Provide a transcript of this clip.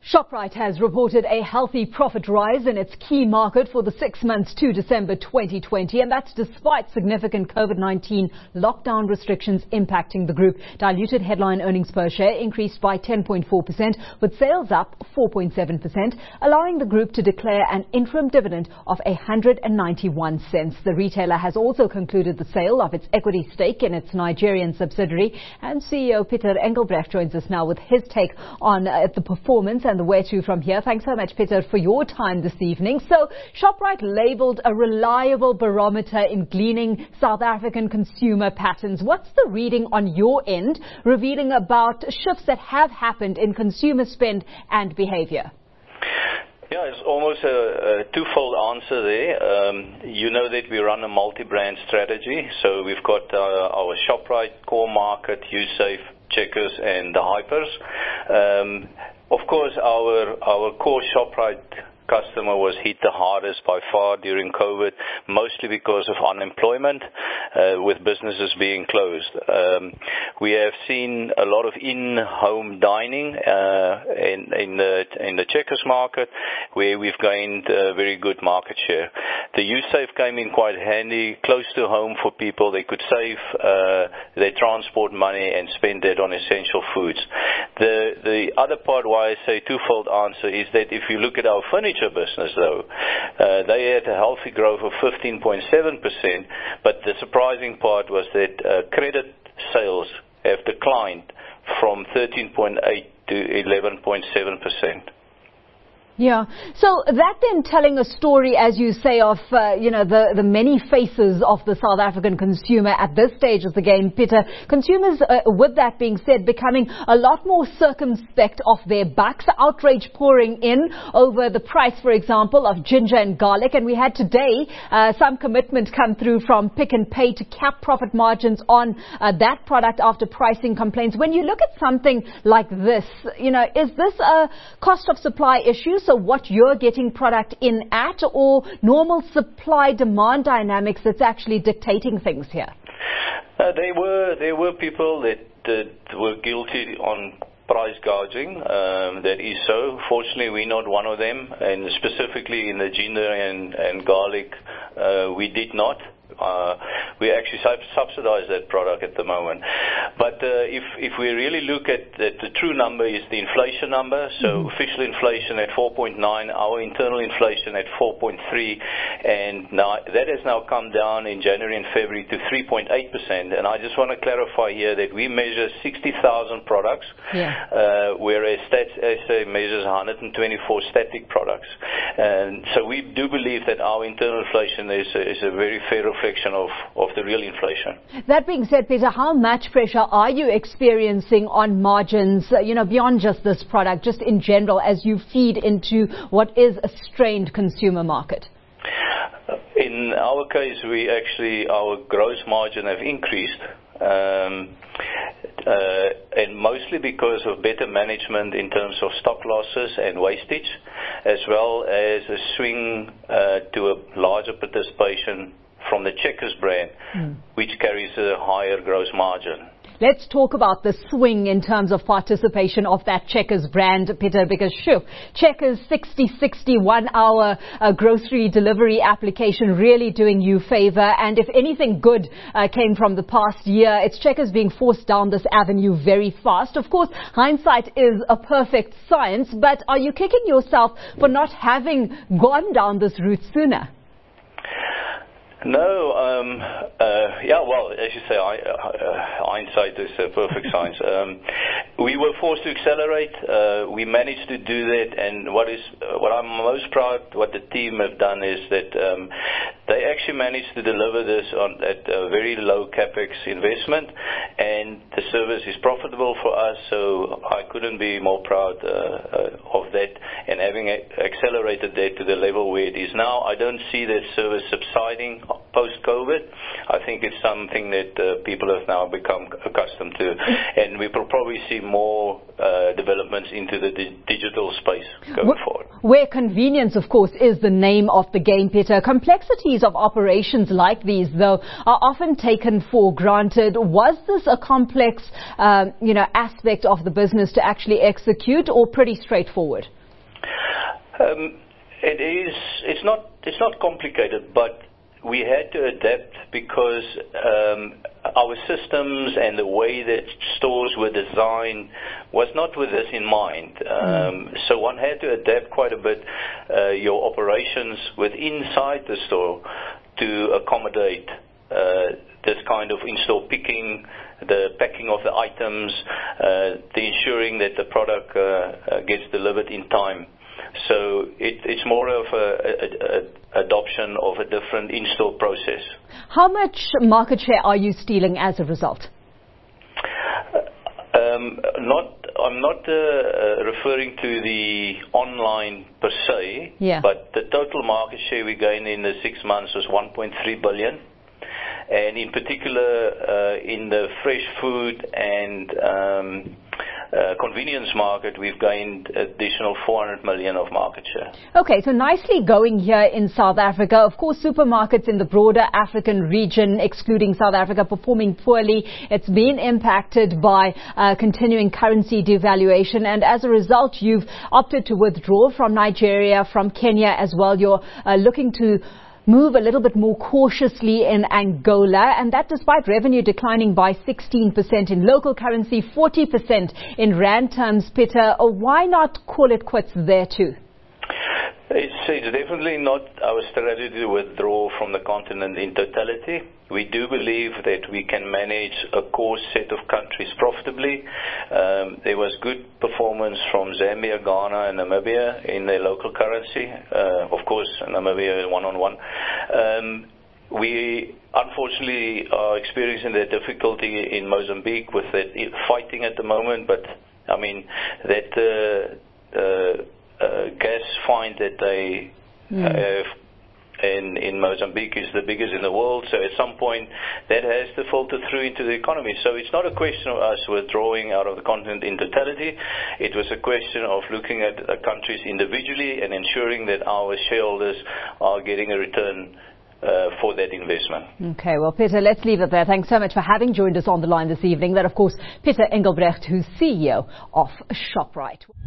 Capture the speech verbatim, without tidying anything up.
Shoprite has reported a healthy profit rise in its key market for the six months to December twenty twenty, and that's despite significant COVID nineteen lockdown restrictions impacting the group. Diluted headline earnings per share increased by ten point four percent, with sales up four point seven percent, allowing the group to declare an interim dividend of one hundred ninety-one cents. The retailer has also concluded the sale of its equity stake in its Nigerian subsidiary, and C E O Pieter Engelbrecht joins us now with his take on uh, the performance and the where to from here. Thanks so much, Pieter, for your time this evening. So, Shoprite labelled a reliable barometer in gleaning South African consumer patterns. What's the reading on your end, revealing about shifts that have happened in consumer spend and behaviour? Yeah, it's almost a, a twofold answer there. Um, you know that we run a multi-brand strategy, so we've got uh, our Shoprite core market, Usafe, Checkers, and the Hypers. Um, Of course, our our core Shoprite customer was hit the hardest by far during COVID, mostly because of unemployment, uh, with businesses being closed. Um, we have seen a lot of in-home dining uh, in, in the in the Checkers market, where we've gained a very good market share. The Usafe came in quite handy, close to home for people. They could save uh, their transport money and spend that on essential foods. The the other part why I say twofold answer is that if you look at our furniture business, though, uh, they had a healthy growth of fifteen point seven percent, but the surprising part was that uh, credit sales have declined from thirteen point eight to eleven point seven percent. Yeah. So that then telling a story, as you say, of, uh, you know, the, the many faces of the South African consumer at this stage of the game, Pieter. Consumers, uh, with that being said, becoming a lot more circumspect of their bucks, outrage pouring in over the price, for example, of ginger and garlic. And we had today uh, some commitment come through from Pick n Pay to cap profit margins on uh, that product after pricing complaints. When you look at something like this, you know, is this a cost of supply issue? So what you're getting product in at, or normal supply-demand dynamics that's actually dictating things here? Uh, there were there were people that, that were guilty on price gouging. Um, that is so. Fortunately, we're not one of them, and specifically in the ginger and, and garlic, uh, we did not. Uh, we actually sub subsidize that product at the moment. But uh, if if we really look at, at the true number is the inflation number. So mm-hmm. official inflation at four point nine, our internal inflation at four point three, and now that has now come down in January and February to three point eight percent. And I just want to clarify here that we measure sixty thousand products, yeah. uh, whereas Stats S A measures one hundred twenty-four static products. And so we do believe that our internal inflation is a, is a very fair reflection Of, of the real inflation. That being said, Pieter, how much pressure are you experiencing on margins, uh, you know, beyond just this product, just in general, as you feed into what is a strained consumer market? In our case, we actually, our gross margin have increased. Um, uh, and mostly because of better management in terms of stock losses and wastage, as well as a swing uh, to a larger participation from the Checkers brand, mm. which carries a higher gross margin. Let's talk about the swing in terms of participation of that Checkers brand, Pieter, because shoo, Checkers sixty sixty one hour uh, grocery delivery application really doing you favour. And if anything good uh, came from the past year, it's Checkers being forced down this avenue very fast. Of course, hindsight is a perfect science, but are you kicking yourself for not having gone down this route sooner? No, um, uh, yeah, well, as you say, I, uh, hindsight is a perfect science. Um, we were forced to accelerate. Uh, we managed to do that, and what is uh, what I'm most proud, what the team have done is that um, they actually managed to deliver this on at a very low capex investment, and the service is profitable for us. So I couldn't be more proud uh, uh, of that, and having a- accelerated that to the level where it is now. I don't see that service subsiding post-COVID. I think it's something that uh, people have now become accustomed to, and we will probably see more uh, developments into the di digital space going where, forward. Where convenience, of course, is the name of the game, Pieter. Complexities of operations like these, though, are often taken for granted. Was this a complex, um, you know, aspect of the business to actually execute, or pretty straightforward? Um, it is. It's not. It's not complicated, but we had to adapt because um, our systems and the way that stores were designed was not with this in mind. Um, mm. So one had to adapt quite a bit uh, your operations with inside the store to accommodate uh, this kind of in-store picking, the packing of the items, uh, the ensuring that the product uh, uh, gets delivered in time. So it, it's more of a, a, a adoption of a different in-store process. How much market share are you stealing as a result? Um, not, I'm not uh, uh, referring to the online per se, yeah. but the total market share we gained in the six months was one point three billion. And in particular, uh, in the fresh food and um, uh, convenience market, we've gained additional four hundred million of market share. Okay, so nicely going here in South Africa. Of course, supermarkets in the broader African region, excluding South Africa, performing poorly. It's been impacted by uh, continuing currency devaluation. And as a result, you've opted to withdraw from Nigeria, from Kenya as well. You're uh, looking to move a little bit more cautiously in Angola, and that despite revenue declining by sixteen percent in local currency, forty percent in rand terms. Peter, why not call it quits there too? It's, it's definitely not our strategy to withdraw from the continent in totality. We do believe that we can manage a core set of countries profitably. Um, there was good performance from Zambia, Ghana and Namibia in their local currency. Uh, of course, Namibia one-on-one. Um, we unfortunately are experiencing the difficulty in Mozambique with that fighting at the moment, but I mean that uh, uh, uh, gas find that they mm. have In, in Mozambique is the biggest in the world, so at some point that has to filter through into the economy. So it's not a question of us withdrawing out of the continent in totality. It was a question of looking at the countries individually and ensuring that our shareholders are getting a return Uh, for that investment. Okay, well, Peter, let's leave it there. Thanks so much for having joined us on the line this evening. That, of course, Peter Engelbrecht, who's C E O of Shoprite.